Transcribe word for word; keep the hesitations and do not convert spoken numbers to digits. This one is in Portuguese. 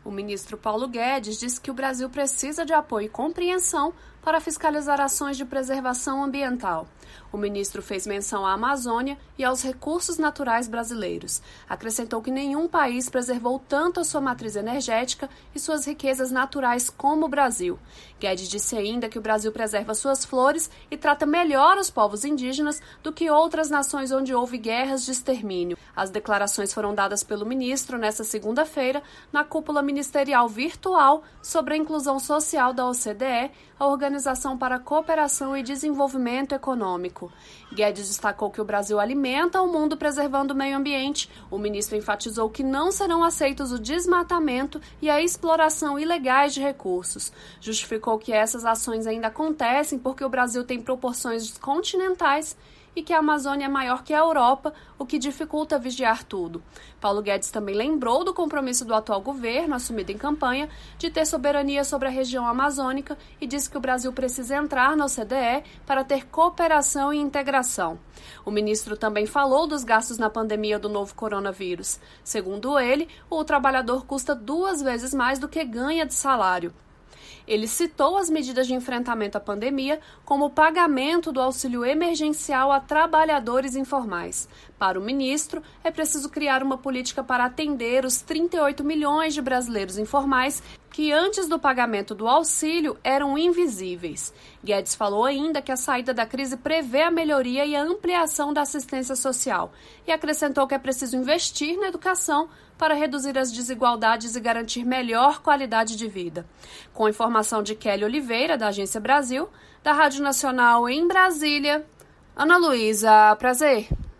O ministro Paulo Guedes disse que o Brasil precisa de apoio e compreensão para fiscalizar ações de preservação ambiental. O ministro fez menção à Amazônia e aos recursos naturais brasileiros. Acrescentou que nenhum país preservou tanto a sua matriz energética e suas riquezas naturais como o Brasil. Guedes disse ainda que o Brasil preserva suas flores e trata melhor os povos indígenas do que outras nações onde houve guerras de extermínio. As declarações foram dadas pelo ministro nesta segunda-feira na cúpula ministerial virtual sobre a inclusão social da O C D E, a Organização para a Cooperação e Desenvolvimento Econômico. Guedes destacou que o Brasil alimenta o mundo preservando o meio ambiente. O ministro enfatizou que não serão aceitos o desmatamento e a exploração ilegais de recursos. Justificou que essas ações ainda acontecem porque o Brasil tem proporções continentais e que a Amazônia é maior que a Europa, o que dificulta vigiar tudo. Paulo Guedes também lembrou do compromisso do atual governo, assumido em campanha, de ter soberania sobre a região amazônica e disse que o Brasil precisa entrar na O C D E para ter cooperação e integração. O ministro também falou dos gastos na pandemia do novo coronavírus. Segundo ele, o trabalhador custa duas vezes mais do que ganha de salário. Ele citou as medidas de enfrentamento à pandemia, como o pagamento do auxílio emergencial a trabalhadores informais. Para o ministro, é preciso criar uma política para atender os trinta e oito milhões de brasileiros informais que antes do pagamento do auxílio eram invisíveis. Guedes falou ainda que a saída da crise prevê a melhoria e a ampliação da assistência social e acrescentou que é preciso investir na educação para reduzir as desigualdades e garantir melhor qualidade de vida. Com informação de Kelly Oliveira, da Agência Brasil, da Rádio Nacional em Brasília, Ana Luísa, prazer.